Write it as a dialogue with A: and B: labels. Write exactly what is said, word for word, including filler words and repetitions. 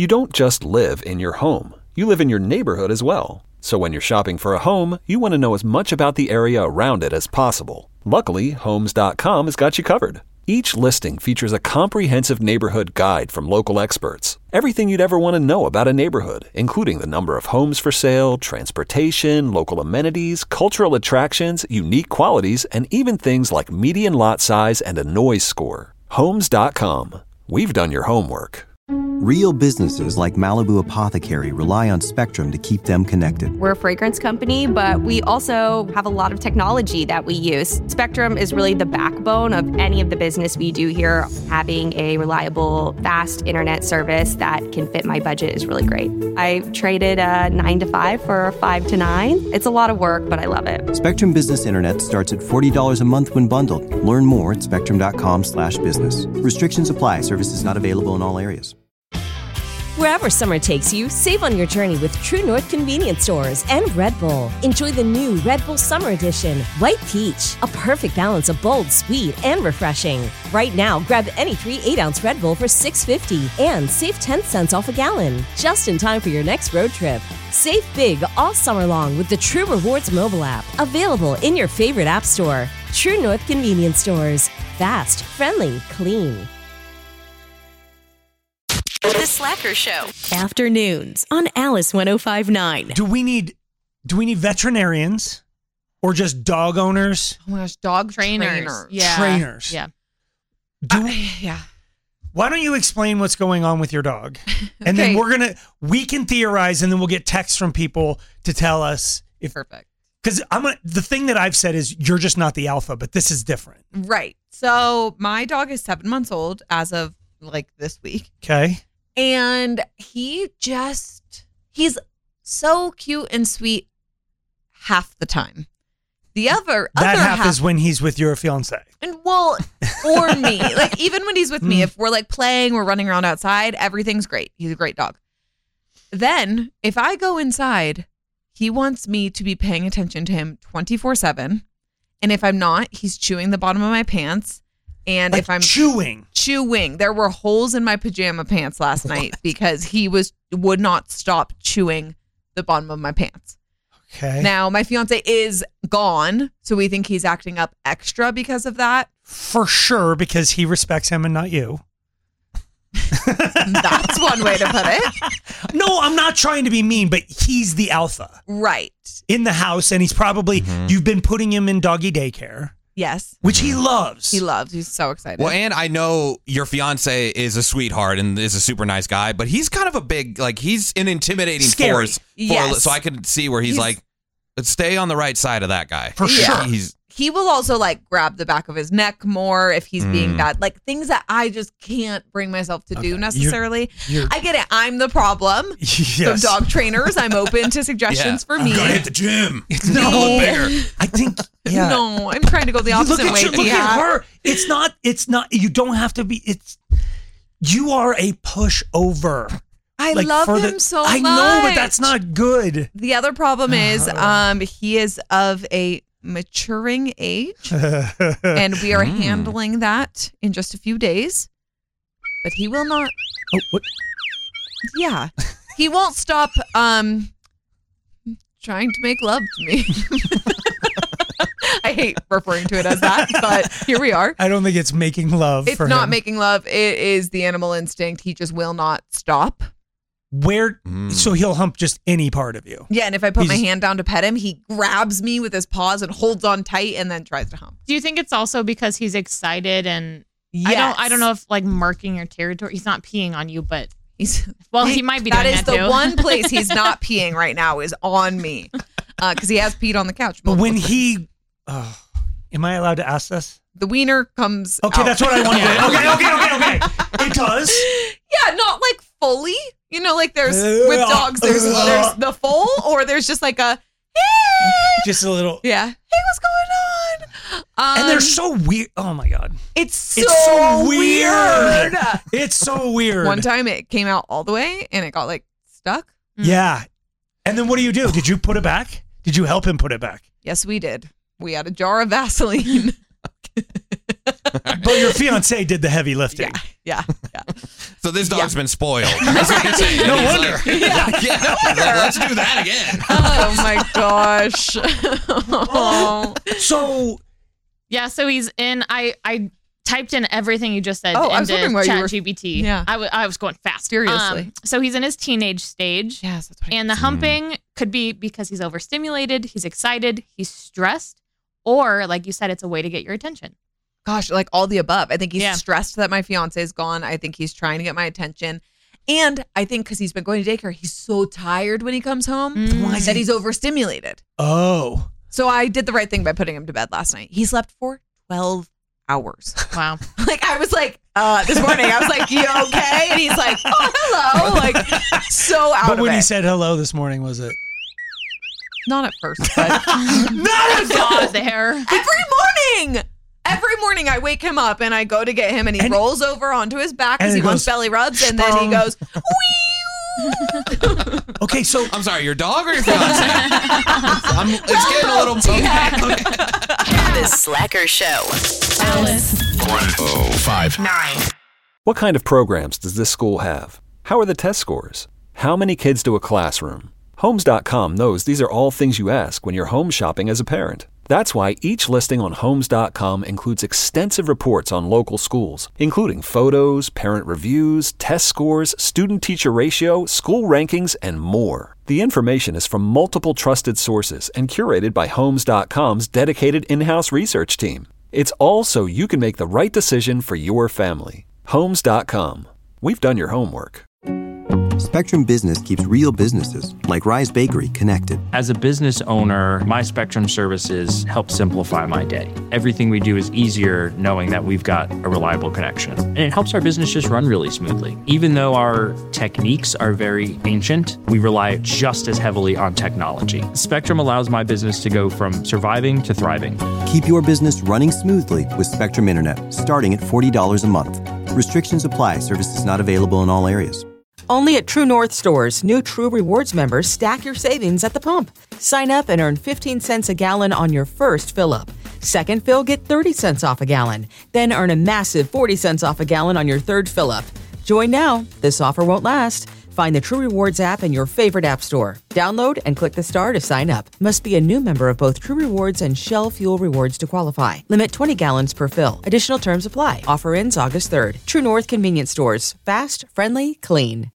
A: You don't just live in your home. You live in your neighborhood as well. So when you're shopping for a home, you want to know as much about the area around it as possible. Luckily, Homes dot com has got you covered. Each listing features a comprehensive neighborhood guide from local experts. Everything you'd ever want to know about a neighborhood, including the number of homes for sale, transportation, local amenities, cultural attractions, unique qualities, and even things like median lot size and a noise score. Homes dot com. We've done your homework.
B: Real businesses like Malibu Apothecary rely on Spectrum to keep them connected.
C: We're a fragrance company, but we also have a lot of technology that we use. Spectrum is really the backbone of any of the business we do here. Having a reliable, fast internet service that can fit my budget is really great. I traded a nine to five for a five to nine. It's a lot of work, but I love it.
B: Spectrum Business Internet starts at forty dollars a month when bundled. Learn more at spectrum dot com slash business. Restrictions apply. Services not available in all areas.
D: Wherever summer takes you, save on your journey with True North Convenience Stores and Red Bull. Enjoy the new Red Bull Summer Edition, White Peach, a perfect balance of bold, sweet, and refreshing. Right now, grab any three eight-ounce Red Bull for six fifty and save ten cents off a gallon, just in time for your next road trip. Save big all summer long with the True Rewards mobile app, available in your favorite app store. True North Convenience Stores. Fast, friendly, clean.
E: The Slacker Show.
F: Afternoons on Alice one oh five point nine.
G: Do we need do we need veterinarians or just dog owners?
H: Oh my gosh, dog
I: trainers.
H: trainers.
I: Yeah.
G: Trainers.
I: Yeah.
G: Do,
H: Uh, yeah.
G: Why don't you explain what's going on with your dog? And
H: Okay.
G: then we're going to we can theorize and then we'll get texts from people to tell us if
H: Perfect.
G: Cuz I'm gonna, the thing that I've said is you're just not the alpha, but this is different.
H: Right. So my dog is seven months old as of like this week.
G: Okay?
H: And he just, he's so cute and sweet half the time. The other,
G: That
H: other
G: half,
H: half
G: is when he's with your fiance.
H: And well, or me. Like even when he's with me, if we're like playing, we're running around outside, everything's great. He's a great dog. Then if I go inside, he wants me to be paying attention to him twenty-four seven. And if I'm not, he's chewing the bottom of my pants. And
G: Like
H: if I'm
G: chewing.
H: chewing, there were holes in my pajama pants last night because he was would not stop chewing the bottom of my pants.
G: Okay.
H: Now, my fiance is gone, so we think he's acting up extra because of that.
G: For sure, because he respects him and not you.
H: That's one way to put it.
G: No, I'm not trying to be mean, but he's the alpha.
H: Right.
G: In the house, and he's probably,
J: Mm-hmm.
G: you've been putting him in doggy daycare.
H: Yes.
G: Which he loves.
H: He loves. He's so excited.
J: Well, and I know your fiance is a sweetheart and is a super nice guy, but he's kind of a big, like, he's an intimidating
G: Scary.
J: force. For,
H: Yes.
J: So I could see where he's,
H: He's-
J: like, stay on the right side of that guy.
G: For sure.
J: He's
H: he will also like grab the back of his neck more if he's being
J: Mm.
H: bad. Like things that I just can't bring myself to do necessarily.
G: you're-
H: I get it. I'm the problem. So
G: Yes.
H: dog trainers, I'm open to suggestions for me.
J: gotta hit the gym.
G: No,
J: bigger.
G: I think, yeah.
H: No, I'm trying to go the
G: Look
H: opposite
G: at
H: way.
G: you, look
H: Yeah.
G: at her. It's not, it's not, you don't have to be, it's, you are a pushover.
H: I
G: Like,
H: love
G: for
H: him
G: the-
H: so
G: I
H: much.
G: know, but that's not good.
H: The other problem is um he is of a maturing age and we are
G: Mm.
H: handling that in just a few days. But he will not
G: Oh, what?
H: yeah. He won't stop um trying to make love to me. I hate referring to it as that, but here we are.
G: I don't think it's making love
H: It's
G: for
H: not
G: him.
H: making love. It is the animal instinct. He just will not stop.
G: Where,
J: Mm.
G: so he'll hump just any part of you.
H: Yeah, and if I put
G: He
H: my
G: just-
H: hand down to pet him, he grabs me with his paws and holds on tight and then tries to hump.
I: Do you think it's also because he's excited and
H: Yes.
I: I don't I don't know if like marking your territory. He's not peeing on you, but
H: He's
I: well, he might be
H: That
I: doing
H: is
I: that
H: the
I: too.
H: one place he's not peeing right now is on me because he has peed on the couch.
G: But when
H: multiple
G: he, oh, am I allowed to ask this?
H: the wiener comes.
G: Okay,
H: out.
G: that's what I wanted to. Okay, okay, okay, okay. It does.
H: Yeah, not like fully. You know, like there's
G: Uh,
H: with dogs. There's
G: uh,
H: there's the full, or there's just like a.
G: Just a little.
H: Yeah. Hey, what's going on? Um,
G: And they're so weird. Oh my God.
H: It's so,
G: It's so
H: weird.
G: weird. It's so weird.
H: One time it came out all the way and it got like stuck.
G: Yeah. And then what do you do? Did you put it back? Did you help him put it back?
H: Yes, we did. We had a jar of Vaseline.
G: But your fiance did the heavy lifting.
H: Yeah, yeah.
J: So this dog's been spoiled. That's what you're saying.
G: No
J: He's
G: wonder.
J: like, yeah, yeah, no wonder. Let's do that again.
H: Oh my gosh. Oh.
G: So
I: Yeah, so he's in. I I typed in everything you just said
H: Oh, I was
I: into
H: wondering why you were-
I: ChatGPT.
H: Yeah.
I: I, w- I was going fast.
H: Seriously.
I: Um, so he's in his teenage stage.
H: Yes, that's what I
I: And the humping could be because he's overstimulated, he's excited, he's stressed, or like you said, it's a way to get your attention.
H: Gosh, like all the above. I think he's
I: Yeah.
H: stressed that my fiance is gone. I think he's trying to get my attention. And I think because he's been going to daycare, he's so tired when he comes home
I: Mm.
H: that he's overstimulated.
G: Oh.
H: So I did the right thing by putting him to bed last night. He slept for twelve hours.
I: Wow.
H: Like I was like, uh, this morning, I was like, you okay? And he's like, oh, hello. Like so out
G: But
H: of
G: when
H: it.
G: he said hello this morning, was it?
H: Not at first, but
G: Not
I: God, there.
H: every morning. Every morning I wake him up and I go to get him and he
G: And-
H: rolls over onto his back
G: and
H: because
G: it
H: he wants
G: goes,
H: belly rubs and then he
G: "Sprung."
H: goes,
G: Okay, so
J: I'm sorry, your dog or your fiance? I'm, it's getting a little okay.
E: The Slacker Show.
F: Alice.
K: one oh five
E: Nine.
A: What kind of programs does this school have? How are the test scores? How many kids do a classroom? Homes dot com knows these are all things you ask when you're home shopping as a parent. That's why each listing on Homes dot com includes extensive reports on local schools, including photos, parent reviews, test scores, student-teacher ratio, school rankings, and more. The information is from multiple trusted sources and curated by Homes dot com's dedicated in-house research team. It's all so you can make the right decision for your family. Homes dot com. We've done your homework.
B: Spectrum Business keeps real businesses, like Rise Bakery, connected.
L: As a business owner, my Spectrum services help simplify my day. Everything we do is easier knowing that we've got a reliable connection. And it helps our business just run really smoothly. Even though our techniques are very ancient, we rely just as heavily on technology. Spectrum allows my business to go from surviving to thriving.
B: Keep your business running smoothly with Spectrum Internet, starting at forty dollars a month. Restrictions apply. Services not available in all areas.
M: Only at True North stores, new True Rewards members stack your savings at the pump. Sign up and earn fifteen cents a gallon on your first fill-up. Second fill, get thirty cents off a gallon. Then earn a massive forty cents off a gallon on your third fill-up. Join now. This offer won't last. Find the True Rewards app in your favorite app store. Download and click the star to sign up. Must be a new member of both True Rewards and Shell Fuel Rewards to qualify. Limit twenty gallons per fill. Additional terms apply. Offer ends August third. True North Convenience Stores. Fast, friendly, clean.